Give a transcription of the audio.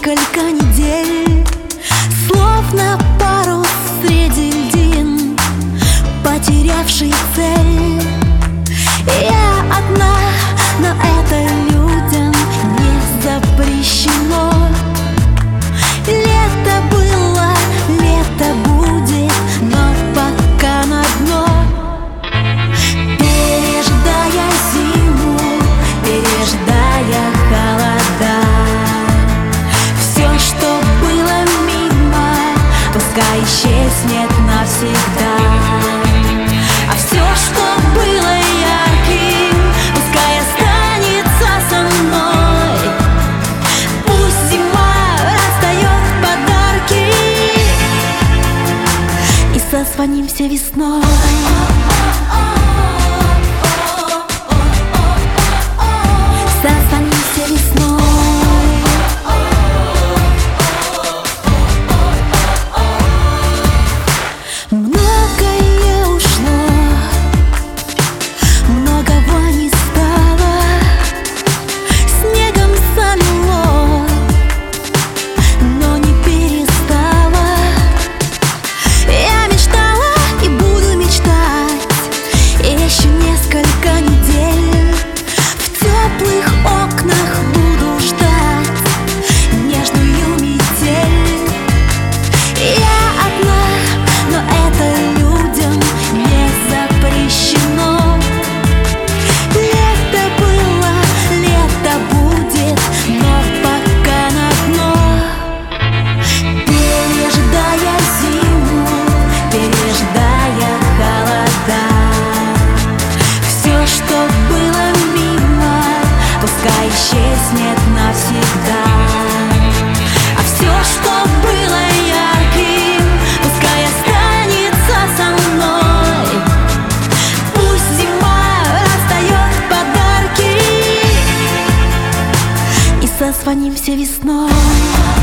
несколько недель, словно парус среди льдин, потерявший цель. Я одна, но это людям не запрещено. Лето было, лето будет, но пока на дно. Переждая зиму, переждая холода, все, что было мимо, пускай исчезнет навсегда. А все, что было ярким, пускай останется со мной. Пусть зима раздает подарки, и созвонимся весной. Созвонимся весной. Многое ушло, многого не стало, снегом замело, но не перестало. Я мечтала и буду мечтать еще несколько недель. В теплых окнах буду ждать нежную метель. Я одна, но это людям не запрещено. Лето было, лето будет, но пока на дно. Переждая зиму, переждая холода, все, что было мимо, пускай исчезнет навсегда. А все, что было ярким, пускай останется со мной. Пусть зима раздает подарки, и созвонимся весной.